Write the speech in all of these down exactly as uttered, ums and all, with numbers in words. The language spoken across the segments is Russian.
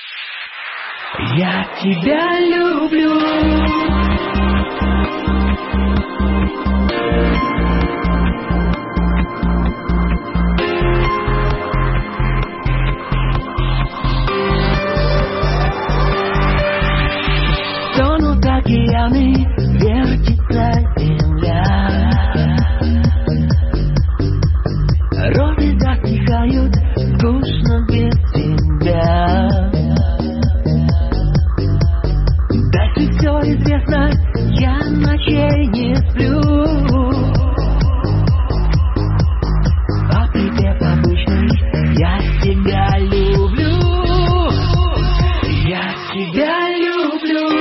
Я тебя люблю. Тонут океаны, вертится земля. Розы засыхают, скучно без тебя. Дальше все известно, я ночей не сплю. По припев обычный, я тебя люблю. Я тебя люблю.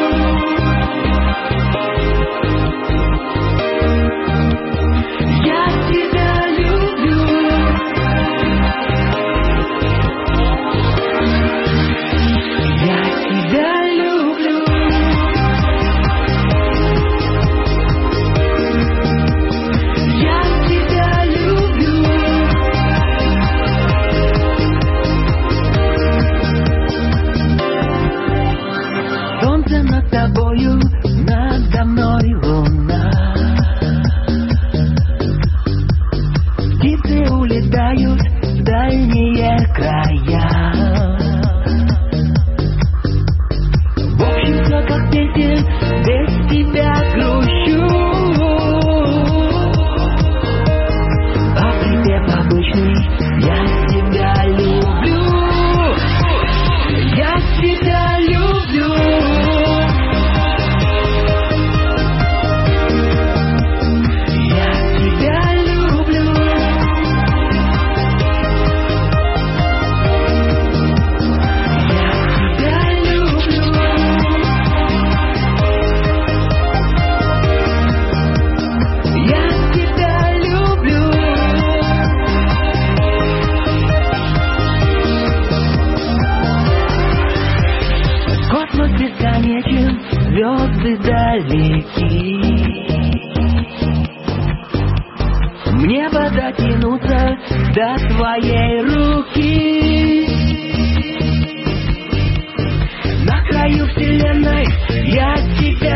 Я тебя люблю. Я тебя люблю. Я тебя люблю. Солнце над тобою, надо мной луна. Птицы улетают в дальние края. В общем, все как песен, без тебя грущу. А припев обычный, я тебя люблю. Я тебя люблю. Я тебя люблю. Я тебя люблю. Я тебя люблю. Космос бесконечен, звезды далеки. Мне бы дотянуться до твоей руки. На краю вселенной я тебя